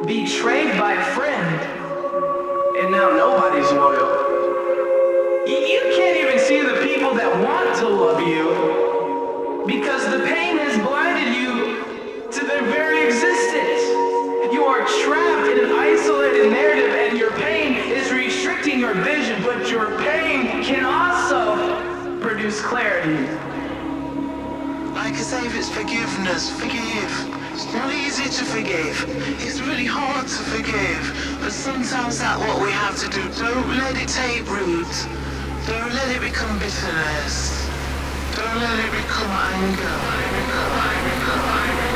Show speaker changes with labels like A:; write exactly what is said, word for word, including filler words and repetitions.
A: betrayed by a friend, and now nobody's loyal. You, you can't even see the people that want to love you because the pain has blinded you to their very existence. You are trapped in an isolated narrative and your pain is restricting your vision, but your pain can also produce clarity.
B: Like I say, if it's forgiveness, forgive. It's not easy to forgive. It's really hard to forgive. But sometimes that's what we have to do. Don't let it take root. Don't let it become bitterness. Don't let it become anger. anger, anger, anger.